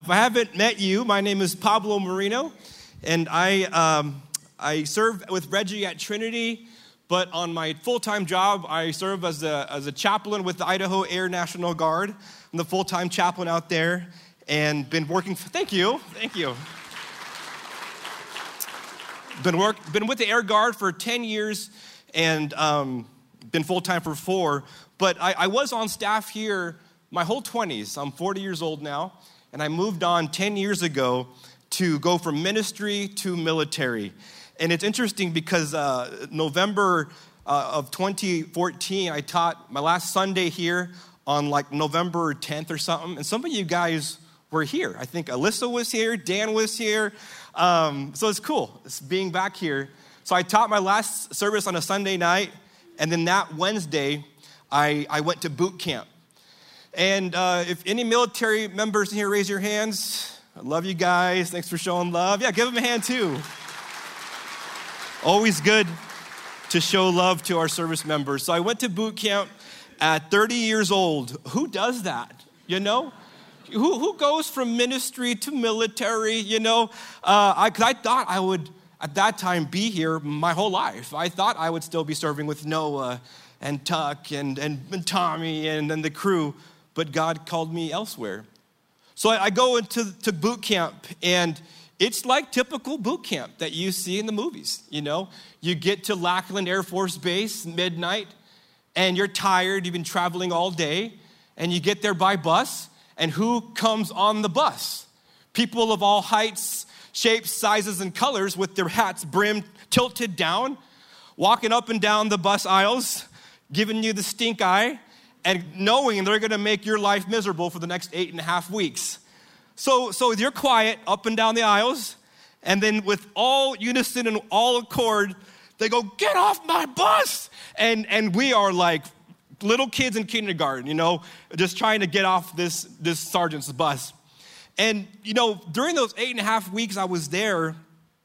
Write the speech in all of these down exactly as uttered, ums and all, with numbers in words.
If I haven't met you, my name is Pablo Marino, and I um, I serve with Reggie at Trinity, but on my full-time job, I serve as a, as a chaplain with the Idaho Air National Guard. I'm the full-time chaplain out there, and been working, for, thank you, thank you. Been work, been with the Air Guard for ten years, and um, been full-time for four, but I, I was on staff here my whole twenties. I'm forty years old now. And I moved on ten years ago to go from ministry to military. And it's interesting because uh, November uh, of twenty fourteen, I taught my last Sunday here on like November tenth or something. And some of you guys were here. I think Alyssa was here, Dan was here. Um, so it's cool, it's being back here. So I taught my last service on a Sunday night. And then that Wednesday, I, I went to boot camp. And uh, if any military members in here, raise your hands. I love you guys. Thanks for showing love. Yeah, give them a hand too. Always good to show love to our service members. So I went to boot camp at thirty years old. Who does that? You know? Who who goes from ministry to military, you know? Uh, I, 'cause I thought I would, at that time, be here my whole life. I thought I would still be serving with Noah and Tuck and, and, and Tommy and, and the crew. But God called me elsewhere. So I, I go into to boot camp, and it's like typical boot camp that you see in the movies, you know? You get to Lackland Air Force Base midnight, and you're tired, you've been traveling all day, and you get there by bus, and who comes on the bus? People of all heights, shapes, sizes, and colors with their hats brimmed, tilted down, walking up and down the bus aisles, giving you the stink eye, and knowing they're gonna make your life miserable for the next eight and a half weeks. So, so you're quiet up and down the aisles, and then with all unison and all accord, they go, "Get off my bus!" And and we are like little kids in kindergarten, you know, just trying to get off this, this sergeant's bus. And, you know, during those eight and a half weeks I was there,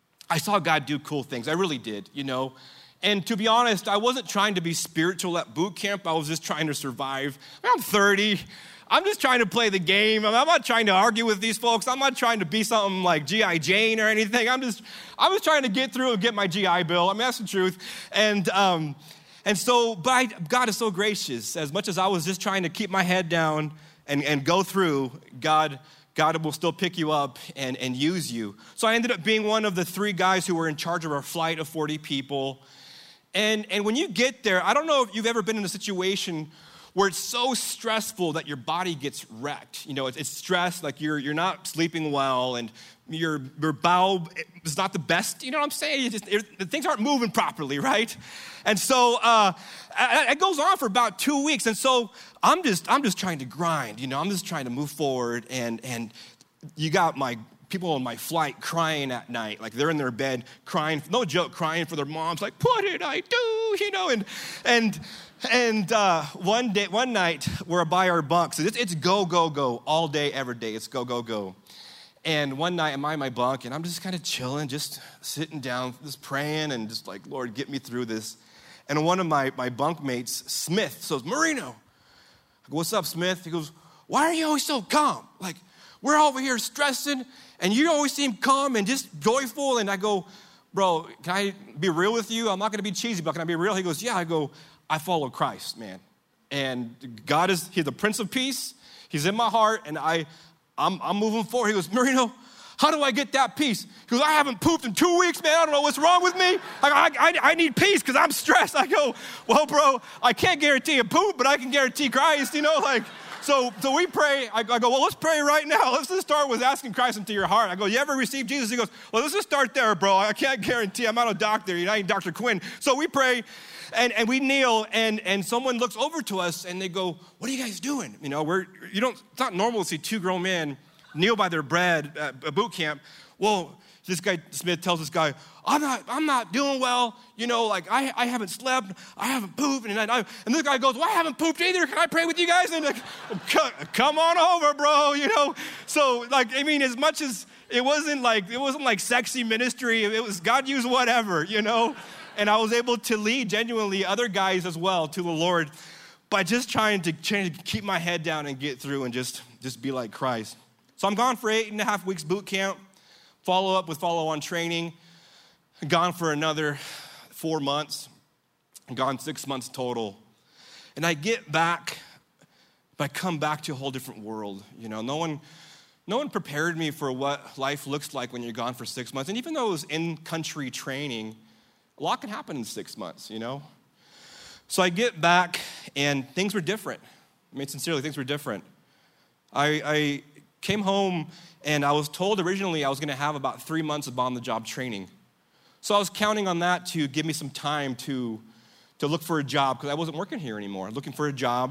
I saw God do cool things. I really did, you know. And to be honest, I wasn't trying to be spiritual at boot camp. I was just trying to survive. I'm thirty. I'm just trying to play the game. I'm not trying to argue with these folks. I'm not trying to be something like G I Jane or anything. I'm just, I was trying to get through and get my G I Bill. I mean, that's the truth. And um, and so, but I, God is so gracious. As much as I was just trying to keep my head down and, and go through, God God will still pick you up and, and use you. So I ended up being one of the three guys who were in charge of our flight of forty people. And, and when you get there, I don't know if you've ever been in a situation where it's so stressful that your body gets wrecked. You know, it's, it's stressed, like you're you're not sleeping well, and your, your bowel is not the best. You know what I'm saying? You just, it, things aren't moving properly, right? And so uh, it goes on for about two weeks. And so I'm just I'm just trying to grind. You know, I'm just trying to move forward. And and you got my people on my flight crying at night, like they're in their bed crying, no joke, crying for their moms, like, "What did I do?" You know, and and and uh, one day, one night, we're by our bunks. It's, it's go, go, go all day, every day. It's go, go, go. And one night, I'm in my bunk, and I'm just kind of chilling, just sitting down, just praying, and just like, "Lord, get me through this." And one of my my bunk mates, Smith, says, "Marino." I go, "What's up, Smith?" He goes, "Why are you always so calm? Like, we're over here stressing, and you always seem calm and just joyful." And I go, "Bro, can I be real with you? I'm not going to be cheesy, but can I be real?" He goes, "Yeah." I go, "I follow Christ, man. And God is, he's the Prince of Peace. He's in my heart, and I, I'm, I'm moving forward." He goes, "Marino, how do I get that peace?" He goes, "I haven't pooped in two weeks, man. I don't know what's wrong with me. I, I, I need peace because I'm stressed." I go, "Well, bro, I can't guarantee a poop, but I can guarantee Christ, you know, like." So, so we pray. I, I go, "Well, let's pray right now. Let's just start with asking Christ into your heart." I go, "You ever received Jesus?" He goes, "Well, let's just start there, bro. I can't guarantee. I'm not a doctor. You know, I ain't Doctor Quinn." So we pray, and, and we kneel, and, and someone looks over to us, and they go, "What are you guys doing?" You know, we're you don't. It's not normal to see two grown men kneel by their bread at a boot camp. Well, this guy Smith tells this guy, I'm not, I'm not doing well. You know, like I, I haven't slept, I haven't pooped, and I, and this guy goes, "Well, I haven't pooped either. Can I pray with you guys?" And like, "Come on over, bro." You know, so like, I mean, as much as it wasn't like it wasn't like sexy ministry, it was God used whatever, you know, and I was able to lead genuinely other guys as well to the Lord by just trying to, trying to keep my head down and get through and just just be like Christ. So I'm gone for eight and a half weeks boot camp, follow up with follow-on training, gone for another four months, gone six months total. And I get back, but I come back to a whole different world. You know, no one, no one prepared me for what life looks like when you're gone for six months. And even though it was in-country training, a lot can happen in six months, you know? So I get back, and things were different. I mean, sincerely, things were different. I, I came home, and I was told originally I was going to have about three months of on-the-job training. So I was counting on that to give me some time to, to look for a job, because I wasn't working here anymore, looking for a job.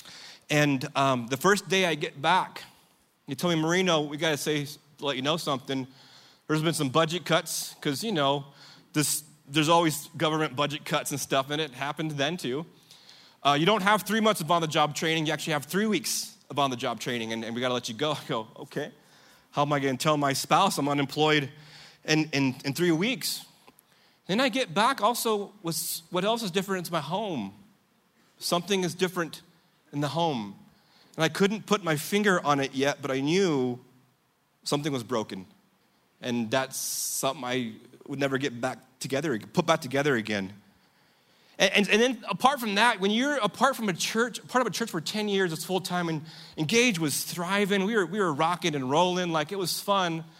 And um, the first day I get back, he told me, Marino, we got to say, to let you know something. There's been some budget cuts, because, you know, this, there's always government budget cuts and stuff, and it happened then too. Uh, you don't have three months of on-the-job training. You actually have three weeks of on-the-job training, and, and we got to let you go. I go, okay. How am I going to tell my spouse I'm unemployed in, in, in three weeks? Then I get back also, with what else is different is my home. Something is different in the home. And I couldn't put my finger on it yet, but I knew something was broken. And that's something I would never get back together, put back together again. And, and, and then apart from that, when you're apart from a church, part of a church for ten years, it's full-time, and Engage was thriving. We were, we were rocking and rolling, like it was fun. And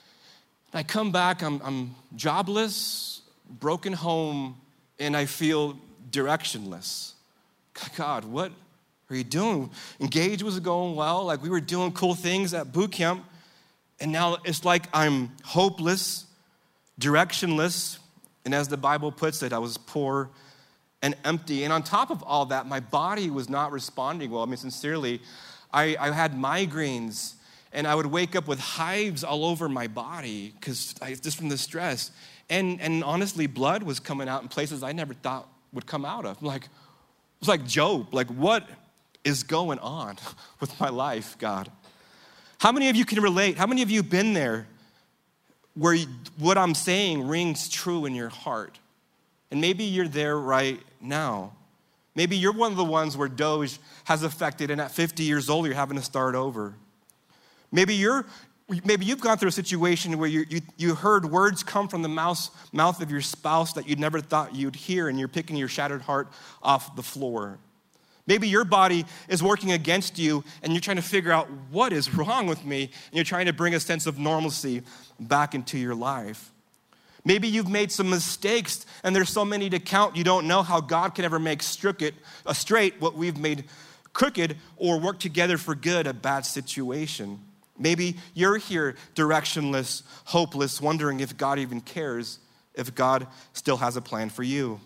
I come back, I'm, I'm jobless, broken home, and I feel directionless. God, what are you doing? Engage was going well, like we were doing cool things at boot camp, and now it's like I'm hopeless, directionless, and as the Bible puts it, I was poor and empty. And on top of all that, my body was not responding well. I mean, sincerely, I, I had migraines, and I would wake up with hives all over my body because just from the stress. And, and honestly, blood was coming out in places I never thought would come out of. I'm like, it was like Job. Like, what is going on with my life, God? How many of you can relate? How many of you have been there where you, what I'm saying rings true in your heart? And maybe you're there right now. Maybe you're one of the ones where Doge has affected, and at fifty years old, you're having to start over. Maybe you're Maybe you've gone through a situation where you, you, you heard words come from the mouth, mouth of your spouse that you never thought you'd hear, and you're picking your shattered heart off the floor. Maybe your body is working against you, and you're trying to figure out what is wrong with me, and you're trying to bring a sense of normalcy back into your life. Maybe you've made some mistakes, and there's so many to count, you don't know how God can ever make straight, uh, straight what we've made crooked or work together for good, a bad situation. Maybe you're here directionless, hopeless, wondering if God even cares, if God still has a plan for you.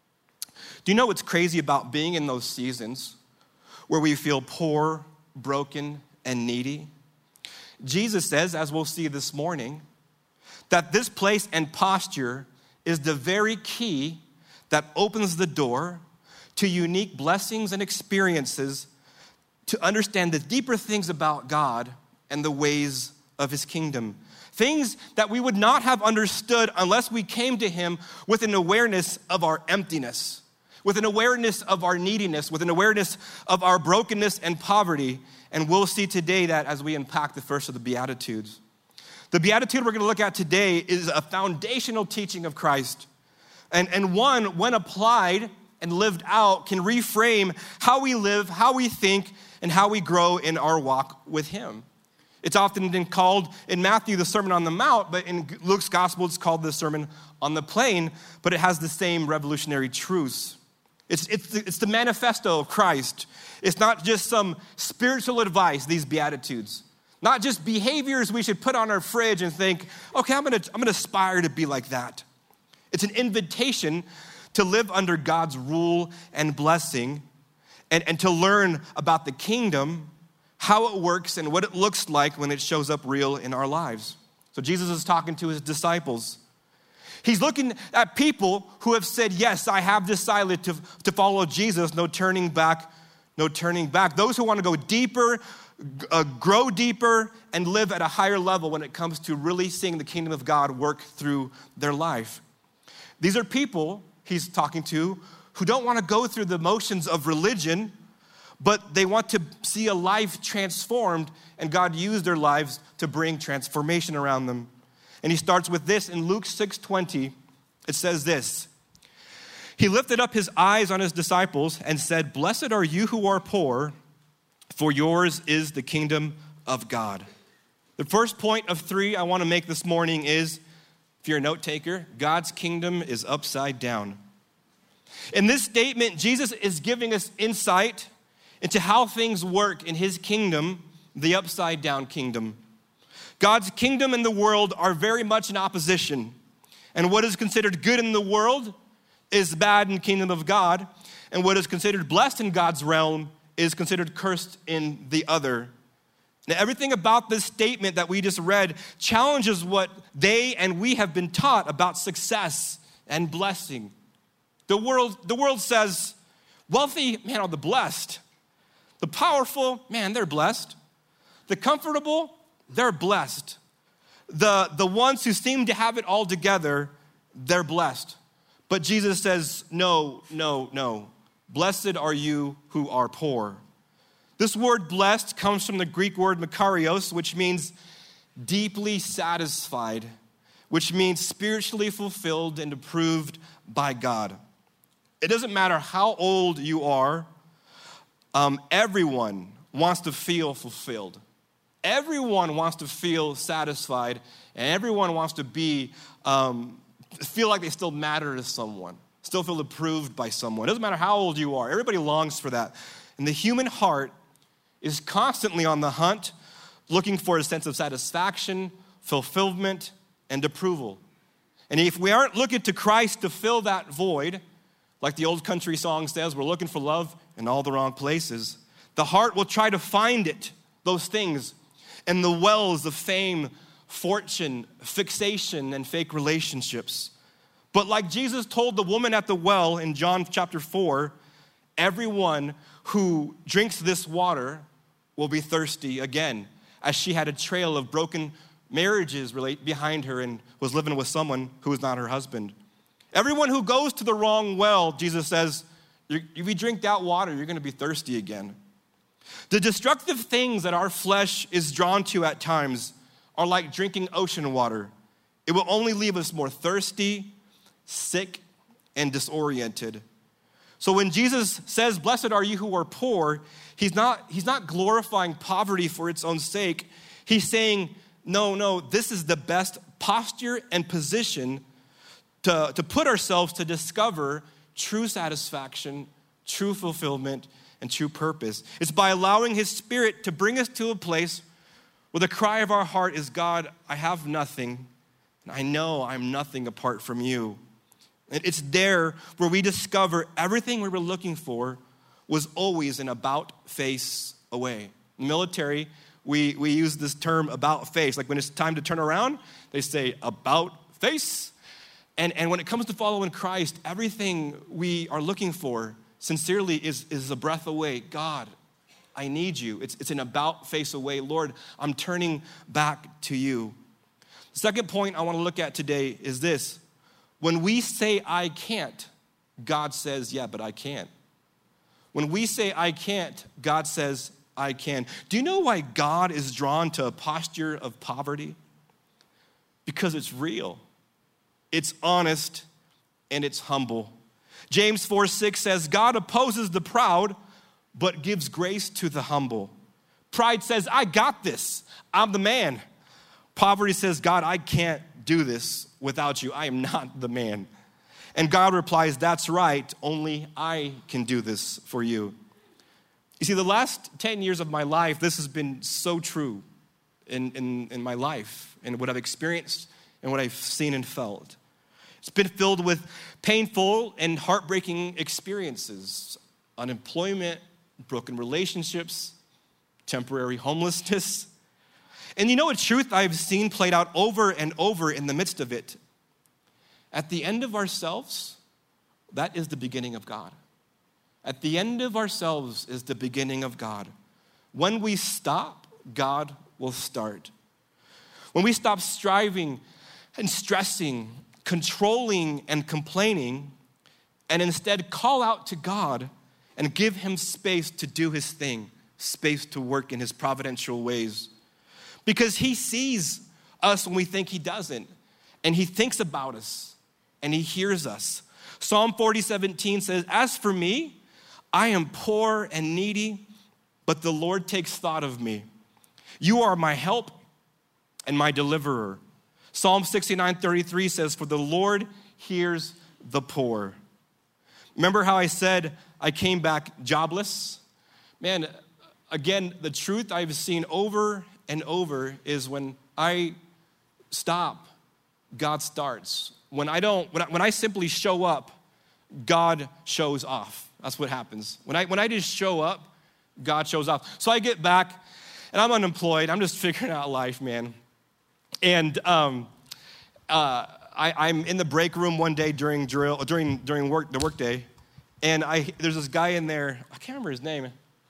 Do you know what's crazy about being in those seasons where we feel poor, broken, and needy? Jesus says, as we'll see this morning, that this place and posture is the very key that opens the door to unique blessings and experiences to understand the deeper things about God and the ways of his kingdom. Things that we would not have understood unless we came to him with an awareness of our emptiness, with an awareness of our neediness, with an awareness of our brokenness and poverty. And we'll see today that as we unpack the first of the Beatitudes. The Beatitude we're going to look at today is a foundational teaching of Christ. And, and one, when applied and lived out, can reframe how we live, how we think, and how we grow in our walk with him. It's often been called in Matthew the Sermon on the Mount, but in Luke's Gospel it's called the Sermon on the Plain, but it has the same revolutionary truths. It's, it's, the, it's the manifesto of Christ. It's not just some spiritual advice, these Beatitudes. Not just behaviors we should put on our fridge and think, okay, I'm gonna, I'm gonna aspire to be like that. It's an invitation to live under God's rule and blessing and, and to learn about the kingdom, how it works, and what it looks like when it shows up real in our lives. So Jesus is talking to his disciples. He's looking at people who have said, yes, I have decided to, to follow Jesus, no turning back, no turning back. Those who want to go deeper, uh, grow deeper, and live at a higher level when it comes to really seeing the kingdom of God work through their life. These are people he's talking to who don't want to go through the motions of religion, but they want to see a life transformed, and God used their lives to bring transformation around them. And he starts with this in Luke six twenty. It says this: he lifted up his eyes on his disciples and said, "Blessed are you who are poor, for yours is the kingdom of God." The first point of three I want to make this morning is, if you're a note taker, God's kingdom is upside down. In this statement, Jesus is giving us insight into how things work in his kingdom, the upside down kingdom. God's kingdom and the world are very much in opposition. And what is considered good in the world is bad in the kingdom of God. And what is considered blessed in God's realm is considered cursed in the other. Now, everything about this statement that we just read challenges what they and we have been taught about success and blessing. The world, the world says, wealthy, man, are the blessed. The powerful, man, they're blessed. The comfortable, they're blessed. The, the ones who seem to have it all together, they're blessed. But Jesus says, no, no, no. Blessed are you who are poor. This word blessed comes from the Greek word makarios, which means deeply satisfied, which means spiritually fulfilled and approved by God. It doesn't matter how old you are, um, everyone wants to feel fulfilled. Everyone wants to feel satisfied, and everyone wants to be, um, feel like they still matter to someone, still feel approved by someone. It doesn't matter how old you are. Everybody longs for that. And the human heart is constantly on the hunt, looking for a sense of satisfaction, fulfillment, and approval. And if we aren't looking to Christ to fill that void, like the old country song says, we're looking for love in all the wrong places, the heart will try to find it, those things, in the wells of fame, fortune, fixation, and fake relationships. But like Jesus told the woman at the well in John chapter four, everyone who drinks this water will be thirsty again, as she had a trail of broken marriages behind her and was living with someone who was not her husband. Everyone who goes to the wrong well, Jesus says, if you drink that water, you're going to be thirsty again. The destructive things that our flesh is drawn to at times are like drinking ocean water. It will only leave us more thirsty, sick, and disoriented. So when Jesus says, blessed are you who are poor, he's not, he's not glorifying poverty for its own sake. He's saying, no, no, this is the best posture and position to, to put ourselves to discover true satisfaction, true fulfillment, and true purpose. It's by allowing his Spirit to bring us to a place where the cry of our heart is, God, I have nothing, and I know I'm nothing apart from you. It's there where we discover everything we were looking for was always an about face away. In the military, we, we use this term about face. Like when it's time to turn around, they say about face. And, and when it comes to following Christ, everything we are looking for sincerely is, is a breath away. God, I need you. It's, it's an about face away. Lord, I'm turning back to you. The second point I want to look at today is this. When we say, I can't, God says, yeah, but I can. When we say, I can't, God says, I can. Do you know why God is drawn to a posture of poverty? Because it's real, it's honest, and it's humble. James four six says, God opposes the proud, but gives grace to the humble. Pride says, I got this. I'm the man. Poverty says, God, I can't do this without you. I am not the man. And God replies, that's right, only I can do this for you. You see, the last ten years of my life, this has been so true in, in, in my life and what I've experienced and what I've seen and felt. It's been filled with painful and heartbreaking experiences, unemployment, broken relationships, temporary homelessness. And you know a truth I've seen played out over and over in the midst of it? At the end of ourselves, that is the beginning of God. At the end of ourselves is the beginning of God. When we stop, God will start. When we stop striving and stressing, controlling and complaining, and instead call out to God, and give him space to do his thing, space to work in his providential ways. Because he sees us when we think he doesn't, and he thinks about us, and he hears us. Psalm forty seventeen says, as for me, I am poor and needy, but the Lord takes thought of me. You are my help and my deliverer. Psalm sixty-nine thirty-three says, for the Lord hears the poor. Remember how I said I came back jobless? Man, again, the truth I've seen over and over is when I stop, God starts. When I don't, when I, when I simply show up, God shows off. That's what happens. When I when I just show up, God shows off. So I get back, and I'm unemployed. I'm just figuring out life, man. And um, uh, I, I'm in the break room one day during drill, during during work the work day, and I there's this guy in there. I can't remember his name.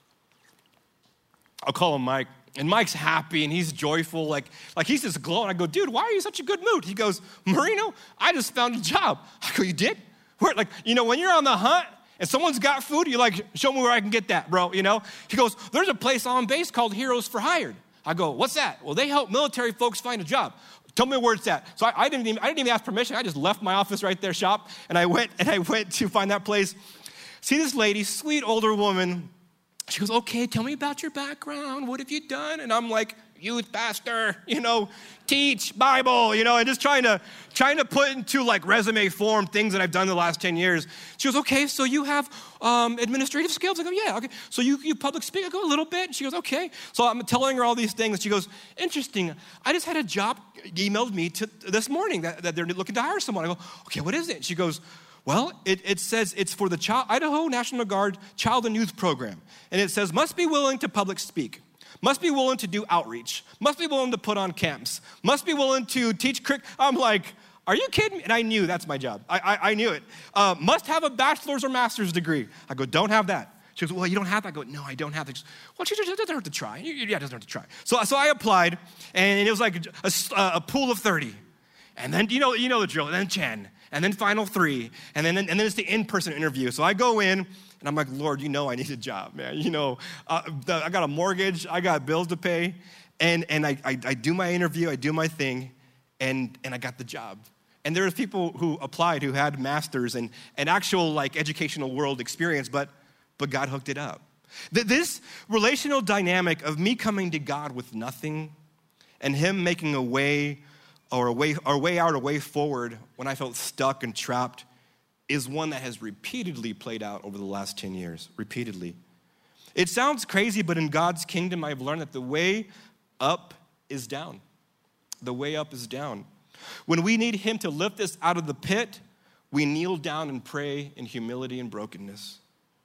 I'll call him Mike. And Mike's happy and he's joyful, like, like he's just glowing. I go, dude, why are you in such a good mood? He goes, Marino, I just found a job. I go, you did? Where, like, you know, when you're on the hunt and someone's got food, you're like, show me where I can get that, bro, you know? He goes, there's a place on base called Heroes for Hired. I go, what's that? Well, they help military folks find a job. Tell me where it's at. So I, I didn't even I didn't even ask permission. I just left my office right there, shop, and I went and I went to find that place. See this lady, sweet older woman. She goes, okay, tell me about your background. What have you done? And I'm like, youth pastor, you know, teach Bible, you know, and just trying to trying to put into like resume form things that I've done the last ten years. She goes, okay, so you have um, administrative skills? I go, yeah, okay. So you, you public speak? I go, a little bit. And she goes, okay. So I'm telling her all these things. She goes, interesting. I just had a job emailed me to this morning that, that they're looking to hire someone. I go, okay, what is it? She goes, well, it, it says it's for the Child, Idaho National Guard Child and Youth Program. And it says, must be willing to public speak, must be willing to do outreach, must be willing to put on camps, must be willing to teach crick. I'm like, are you kidding me? And I knew that's my job. I, I, I knew it. Uh, must have a bachelor's or master's degree. I go, don't have that. She goes, well, you don't have that? I go, no, I don't have that. She goes, well, she doesn't hurt to try. Yeah, it doesn't hurt to try. So, so I applied, and it was like a, a, a pool of thirty. And then, you know, you know the drill, and then ten. And then final three, and then and then it's the in-person interview. So I go in, and I'm like, Lord, you know I need a job, man. You know, uh, the, I got a mortgage, I got bills to pay, and and I, I I do my interview, I do my thing, and and I got the job. And there was people who applied who had masters and and actual like educational world experience, but but God hooked it up. This relational dynamic of me coming to God with nothing, and Him making a way. Or a way, or a way out, a way forward when I felt stuck and trapped is one that has repeatedly played out over the last ten years, repeatedly. It sounds crazy, but in God's kingdom, I've learned that the way up is down. The way up is down. When we need Him to lift us out of the pit, we kneel down and pray in humility and brokenness.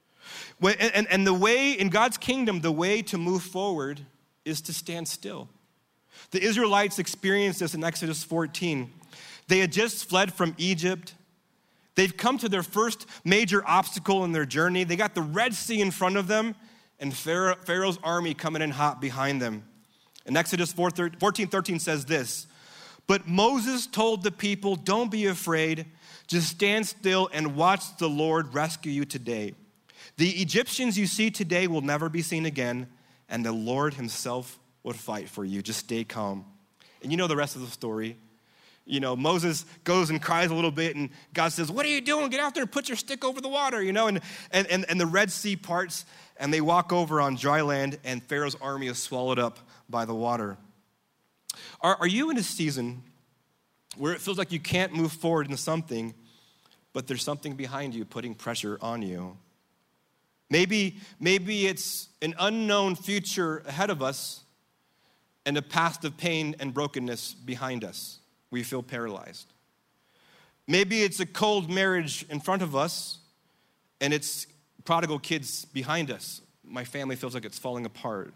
When, and, and the way, in God's kingdom, the way to move forward is to stand still. The Israelites experienced this in Exodus fourteen. They had just fled from Egypt. They've come to their first major obstacle in their journey. They got the Red Sea in front of them and Pharaoh, Pharaoh's army coming in hot behind them. And Exodus fourteen thirteen says this, but Moses told the people, don't be afraid, just stand still and watch the Lord rescue you today. The Egyptians you see today will never be seen again, and the Lord Himself would fight for you. Just stay calm. And you know the rest of the story. You know, Moses goes and cries a little bit, and God says, what are you doing? Get out there and put your stick over the water, you know, and, and, and, and the Red Sea parts, and they walk over on dry land, and Pharaoh's army is swallowed up by the water. Are, are you in a season where it feels like you can't move forward into something, but there's something behind you putting pressure on you? Maybe, maybe it's an unknown future ahead of us, and a past of pain and brokenness behind us. We feel paralyzed. Maybe it's a cold marriage in front of us, and it's prodigal kids behind us. My family feels like it's falling apart.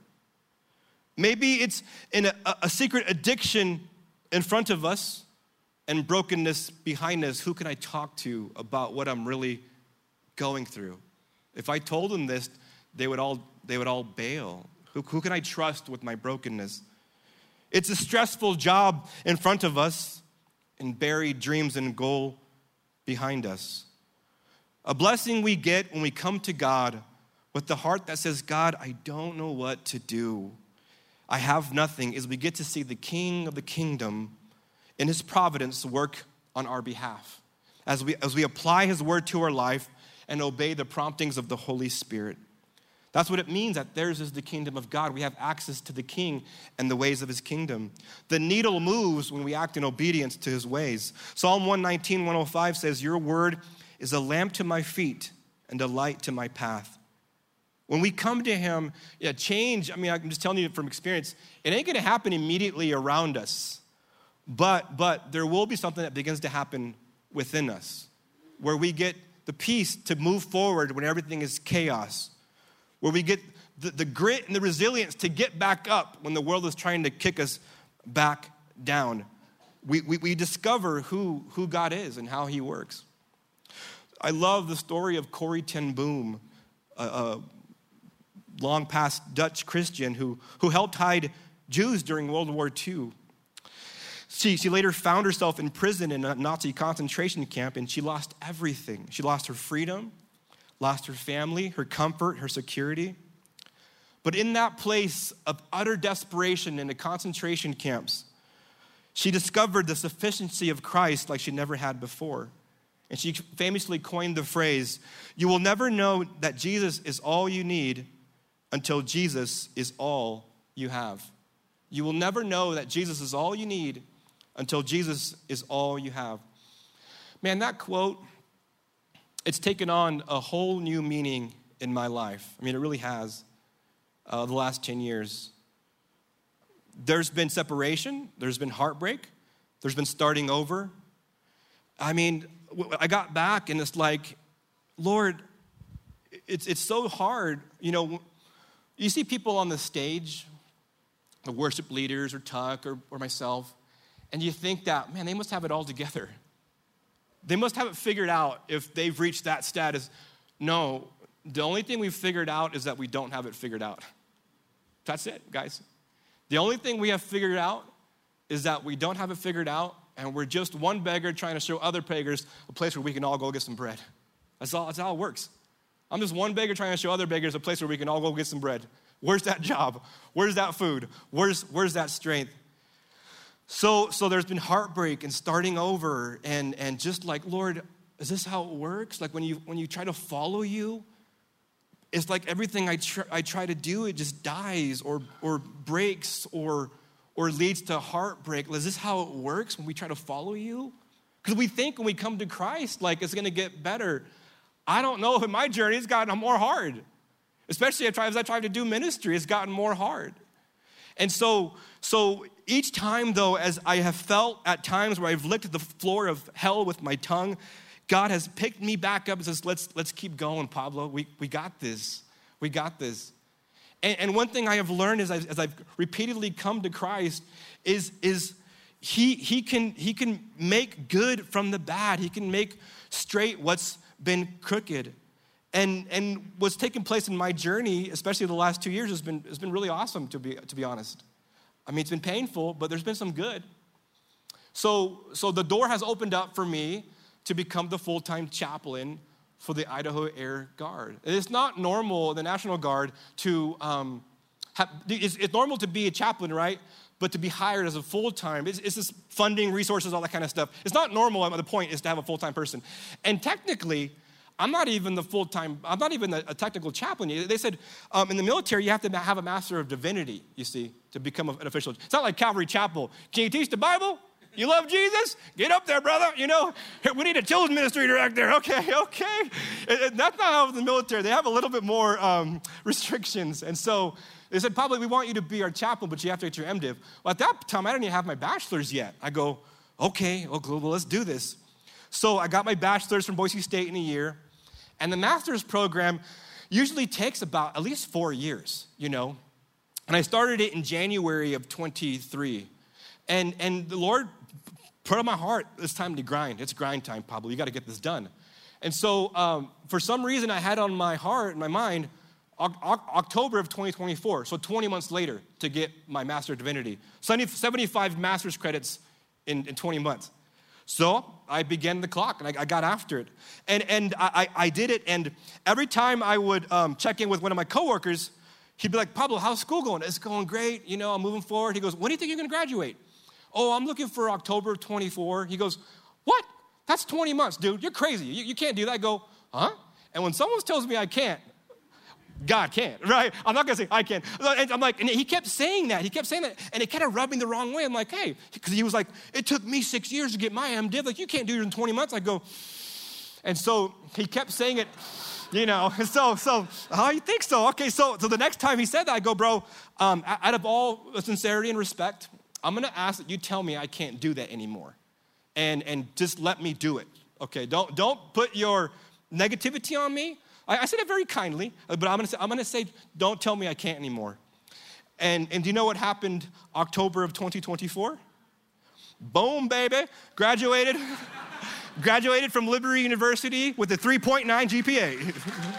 Maybe it's in a, a secret addiction in front of us, and brokenness behind us. Who can I talk to about what I'm really going through? If I told them this, they would all they would all bail. Who, who can I trust with my brokenness? It's a stressful job in front of us and buried dreams and goal behind us. A blessing we get when we come to God with the heart that says, God, I don't know what to do. I have nothing, is we get to see the King of the kingdom in his providence work on our behalf as we, as we apply his word to our life and obey the promptings of the Holy Spirit. That's what it means that theirs is the kingdom of God. We have access to the King and the ways of his kingdom. The needle moves when we act in obedience to his ways. Psalm one nineteen, one oh five says, your word is a lamp to my feet and a light to my path. When we come to him, yeah, change, I mean, I'm just telling you from experience, it ain't gonna happen immediately around us, but, but there will be something that begins to happen within us, where we get the peace to move forward when everything is chaos, where we get the, the grit and the resilience to get back up when the world is trying to kick us back down. We, we, we discover who, who God is and how he works. I love the story of Corrie ten Boom, a, a long past Dutch Christian who, who helped hide Jews during World War Two. She, she later found herself in prison in a Nazi concentration camp, and she lost everything. She lost her freedom, lost her family, her comfort, her security. But in that place of utter desperation in the concentration camps, she discovered the sufficiency of Christ like she never had before. And she famously coined the phrase, you will never know that Jesus is all you need until Jesus is all you have. You will never know that Jesus is all you need until Jesus is all you have. Man, that quote, it's taken on a whole new meaning in my life. I mean, it really has, uh, the last ten years. There's been separation, there's been heartbreak, there's been starting over. I mean, I got back and it's like, Lord, it's it's so hard. You know, you see people on the stage, the worship leaders or Tuck or, or myself, and you think that, man, they must have it all together. They must have it figured out if they've reached that status. No, the only thing we've figured out is that we don't have it figured out. That's it, guys. The only thing we have figured out is that we don't have it figured out, and we're just one beggar trying to show other beggars a place where we can all go get some bread. That's all, that's how it works. I'm just one beggar trying to show other beggars a place where we can all go get some bread. Where's that job? Where's that food? Where's, where's that strength? So, so there's been heartbreak and starting over and, and just like, Lord, is this how it works? Like when you when you try to follow you, it's like everything I, tr- I try to do, it just dies or or breaks or or leads to heartbreak. Is this how it works when we try to follow you? Because we think when we come to Christ, like it's gonna get better. I don't know if in my journey it's gotten more hard. Especially as I try to do ministry, it's gotten more hard. And so, so each time though, as I have felt at times where I've licked the floor of hell with my tongue, God has picked me back up and says, let's, let's keep going, Pablo. We, we got this. We got this. And, and one thing I have learned as I've, as I've repeatedly come to Christ is, is he, he, can, he can make good from the bad. He can make straight what's been crooked. And, and what's taken place in my journey, especially the last two years, has been, has been really awesome, to be, to be honest. I mean, it's been painful, but there's been some good. So, so the door has opened up for me to become the full-time chaplain for the Idaho Air Guard. It's not normal, the National Guard, to um, have, it's, it's normal to be a chaplain, right? But to be hired as a full-time, it's, it's this funding, resources, all that kind of stuff. It's not normal, the point is to have a full-time person. And technically, I'm not even the full-time, I'm not even a, a technical chaplain. They said um, in the military, you have to have a master of divinity, you see, to become an official. It's not like Calvary Chapel. Can you teach the Bible? You love Jesus? Get up there, brother. You know, we need a children's ministry director. Okay, okay. And, and that's not how in the military. They have a little bit more um, restrictions. And so they said, Pablo, we want you to be our chaplain, but you have to get your MDiv. Well, at that time, I didn't even have my bachelor's yet. I go, okay, well, let's do this. So I got my bachelor's from Boise State in a year. And the master's program usually takes about at least four years, you know. And I started it in January of twenty-three. And, and the Lord put on my heart, it's time to grind. It's grind time, Pablo. You got to get this done. And so um, for some reason, I had on my heart, in my mind, o- o- October of twenty twenty-four, so twenty months later, to get my Master of Divinity. seventy-five master's credits in, in twenty months. So I began the clock, and I, I got after it. And, and I, I did it, and every time I would um, check in with one of my coworkers, he'd be like, Pablo, how's school going? It's going great. You know, I'm moving forward. He goes, when do you think you're going to graduate? Oh, I'm looking for October twenty-four. He goes, what? That's twenty months, dude. You're crazy. You, you can't do that. I go, huh? And when someone tells me I can't, God can't, right? I'm not going to say I can. And I'm like, and he kept saying that. He kept saying that. And it kind of rubbed me the wrong way. I'm like, hey, because he was like, it took me six years to get my MDiv. Like, you can't do it in twenty months. I go, and so he kept saying it, you know. So, so, oh, you think so? Okay, so, so the next time he said that, I go, bro, um, out of all sincerity and respect, I'm going to ask that you tell me I can't do that anymore. And, and just let me do it, okay? Don't, don't put your negativity on me. I, I said it very kindly, but I'm gonna say, I'm gonna say, don't tell me I can't anymore. And, and do you know what happened October of twenty twenty-four? Boom, baby, graduated, graduated from Liberty University with a three point nine G P A.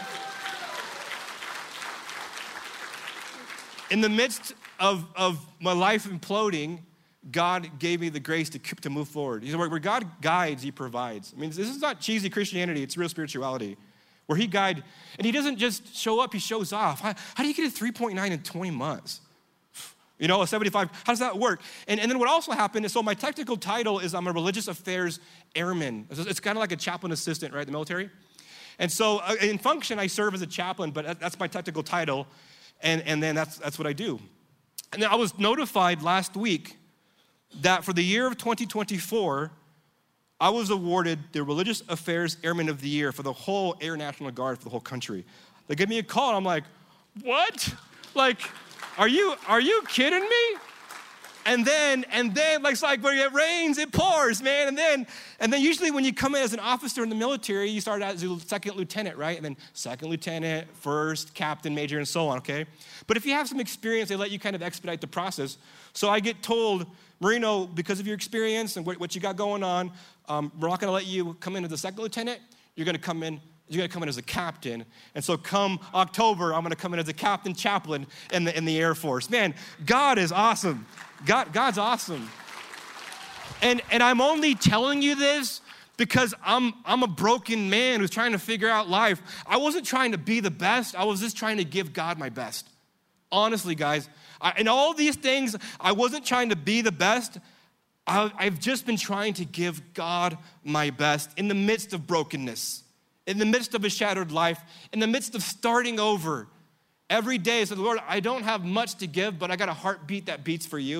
In the midst of, of my life imploding, God gave me the grace to, to move forward. You know, where God guides, he provides. I mean, this is not cheesy Christianity, it's real spirituality. Where he guide, and he doesn't just show up, he shows off. How, how do you get a three point nine in twenty months? You know, a seventy-five, how does that work? And, and then what also happened is, so my technical title is I'm a religious affairs airman. It's, it's kind of like a chaplain assistant, right, the military? And so uh, in function, I serve as a chaplain, but that's my technical title, and, and then that's, that's what I do. And then I was notified last week that for the year of twenty twenty-four, I was awarded the Religious Affairs Airman of the Year for the whole Air National Guard for the whole country. They gave me a call, and I'm like, what? Like, are you are you kidding me? And then, and then, like, it's like when it rains, it pours, man. And then, and then usually when you come in as an officer in the military, you start out as a second lieutenant, right? And then second lieutenant, first, captain, major, and so on, okay? But if you have some experience, they let you kind of expedite the process. So I get told, Marino, because of your experience and what, what you got going on, um, we're not gonna let you come in as a second lieutenant. You're gonna come in, you're gonna come in as a captain. And so come October, I'm gonna come in as a captain chaplain in the, in the Air Force. Man, God is awesome. God, God's awesome. And, and I'm only telling you this because I'm, I'm a broken man who's trying to figure out life. I wasn't trying to be the best. I was just trying to give God my best. Honestly, guys, I, in all these things, I wasn't trying to be the best. I, I've just been trying to give God my best in the midst of brokenness, in the midst of a shattered life, in the midst of starting over. Every day, I said, Lord, I don't have much to give, but I got a heartbeat that beats for you.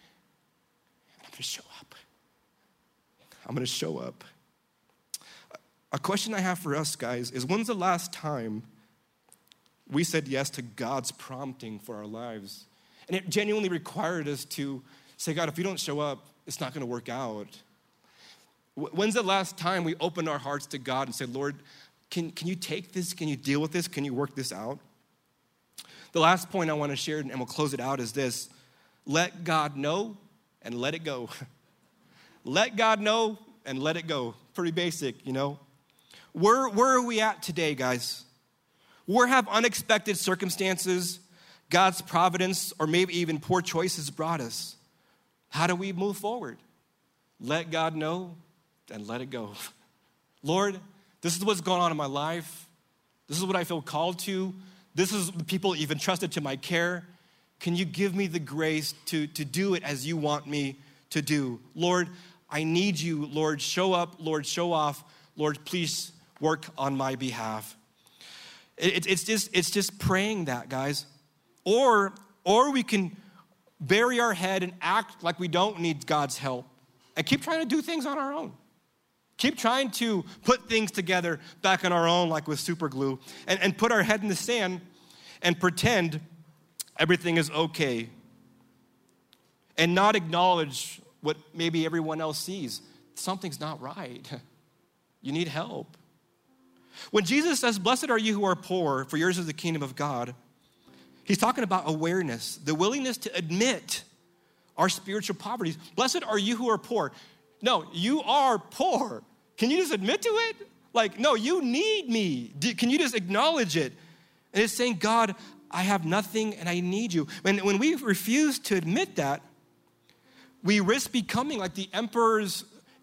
I'm gonna show up. I'm gonna show up. A question I have for us, guys, is when's the last time we said yes to God's prompting for our lives? And it genuinely required us to say, God, if you don't show up, it's not gonna work out. When's the last time we opened our hearts to God and said, Lord, can, can you take this? Can you deal with this? Can you work this out? The last point I want to share, and we'll close it out, is this. Let God know and let it go. Let God know and let it go. Pretty basic, you know. Where, where are we at today, guys? Where have unexpected circumstances, God's providence, or maybe even poor choices brought us? How do we move forward? Let God know and let it go. Lord, this is what's going on in my life. This is what I feel called to. This is the people you've entrusted to my care. Can you give me the grace to, to do it as you want me to do? Lord, I need you. Lord, show up. Lord, show off. Lord, please work on my behalf. It, it's, just, it's just praying that, guys. Or, or we can bury our head and act like we don't need God's help and keep trying to do things on our own. Keep trying to put things together back on our own, like with super glue, and, and put our head in the sand and pretend everything is okay and not acknowledge what maybe everyone else sees. Something's not right. You need help. When Jesus says, blessed are you who are poor, for yours is the kingdom of God, he's talking about awareness, the willingness to admit our spiritual poverty. Blessed are you who are poor. No, you are poor. Can you just admit to it? Like, no, you need me. Can you just acknowledge it? And it's saying, God, I have nothing and I need you. When, when we refuse to admit that, we risk becoming like the emperors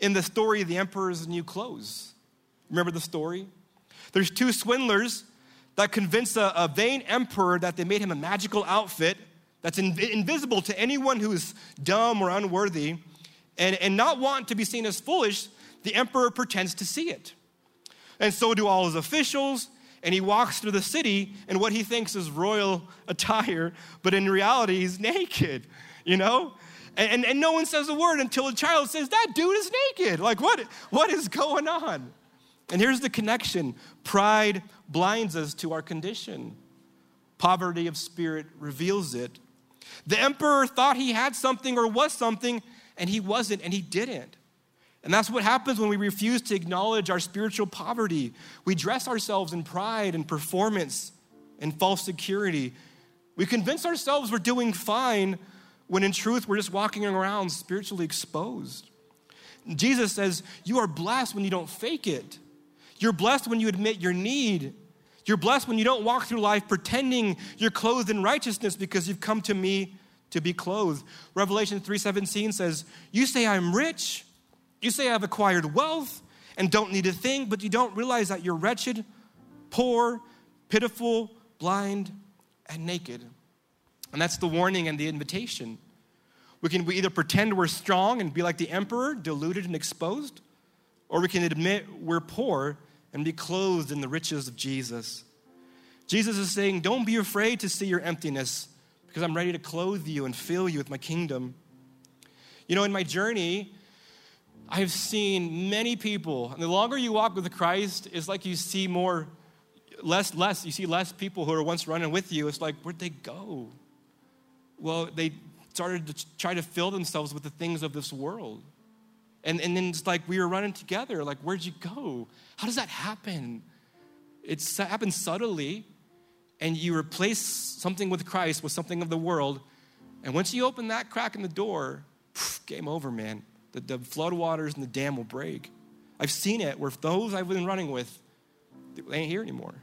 in the story of the emperor's new clothes. Remember the story? There's two swindlers that convince a, a vain emperor that they made him a magical outfit that's in, invisible to anyone who is dumb or unworthy. And, and not wanting to be seen as foolish, the emperor pretends to see it. And so do all his officials. And he walks through the city in what he thinks is royal attire, but in reality, he's naked, you know? And, and, and no one says a word until a child says, that dude is naked. Like, what, what is going on? And here's the connection. Pride blinds us to our condition. Poverty of spirit reveals it. The emperor thought he had something or was something, and he wasn't, and he didn't. And that's what happens when we refuse to acknowledge our spiritual poverty. We dress ourselves in pride and performance and false security. We convince ourselves we're doing fine when in truth we're just walking around spiritually exposed. Jesus says, you are blessed when you don't fake it. You're blessed when you admit your need. You're blessed when you don't walk through life pretending you're clothed in righteousness because you've come to me to be clothed. Revelation three seventeen says, you say I'm rich. You say I've acquired wealth and don't need a thing, but you don't realize that you're wretched, poor, pitiful, blind, and naked. And that's the warning and the invitation. We can either pretend we're strong and be like the emperor, deluded and exposed, or we can admit we're poor and be clothed in the riches of Jesus. Jesus is saying, don't be afraid to see your emptiness because I'm ready to clothe you and fill you with my kingdom. You know, in my journey, I have seen many people, and the longer you walk with Christ, it's like you see more, less, less, you see less people who are once running with you. It's like, where'd they go? Well, they started to try to fill themselves with the things of this world. And, and then it's like we were running together, like, where'd you go? How does that happen? It happens subtly, and you replace something with Christ with something of the world, and once you open that crack in the door, poof, game over, man. The, the floodwaters and the dam will break. I've seen it where those I've been running with, they ain't here anymore.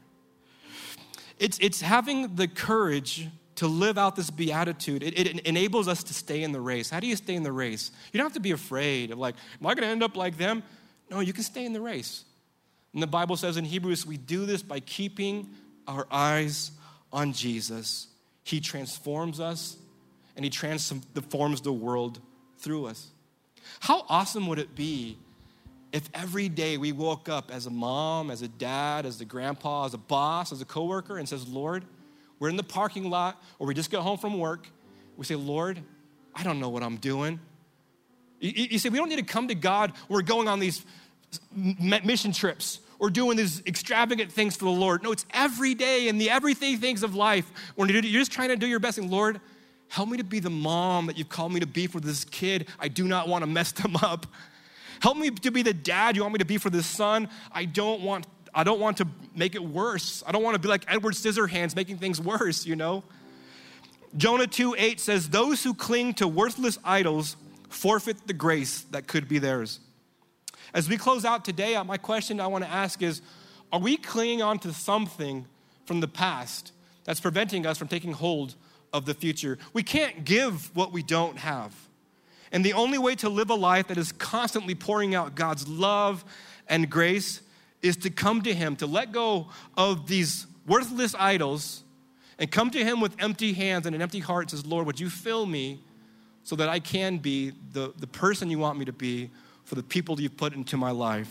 It's, it's having the courage to live out this beatitude. It, it enables us to stay in the race. How do you stay in the race? You don't have to be afraid of like, am I going to end up like them? No, you can stay in the race. And the Bible says in Hebrews, we do this by keeping our eyes on Jesus. He transforms us and he transforms the world through us. How awesome would it be if every day we woke up as a mom, as a dad, as a grandpa, as a boss, as a coworker, and says, Lord, we're in the parking lot, or we just got home from work. We say, Lord, I don't know what I'm doing. You, you see, we don't need to come to God. We're going on these mission trips or doing these extravagant things for the Lord. No, it's every day in the everything things of life. When you're just trying to do your best, and Lord, help me to be the mom that you've called me to be for this kid. I do not want to mess them up. Help me to be the dad you want me to be for this son. I don't want, I don't want to make it worse. I don't want to be like Edward Scissorhands making things worse, you know? Jonah two eight says, those who cling to worthless idols forfeit the grace that could be theirs. As we close out today, my question I want to ask is, are we clinging on to something from the past that's preventing us from taking hold of the future? We can't give what we don't have. And the only way to live a life that is constantly pouring out God's love and grace is to come to him, to let go of these worthless idols and come to him with empty hands and an empty heart and says, Lord, would you fill me so that I can be the, the person you want me to be for the people you've put into my life?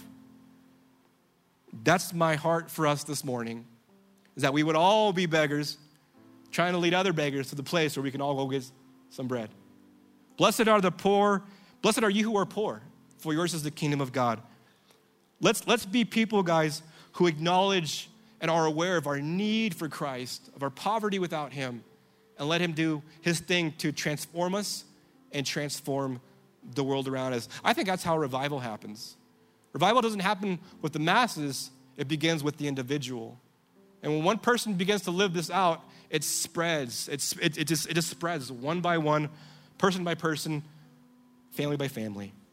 That's my heart for us this morning, is that we would all be beggars trying to lead other beggars to the place where we can all go get some bread. Blessed are the poor. Blessed are you who are poor, for yours is the kingdom of God. Let's, let's be people, guys, who acknowledge and are aware of our need for Christ, of our poverty without him, and let him do his thing to transform us and transform the world around us. I think that's how revival happens. Revival doesn't happen with the masses. It begins with the individual. And when one person begins to live this out, it spreads. It's, it, it, just, it just spreads one by one, person by person, family by family.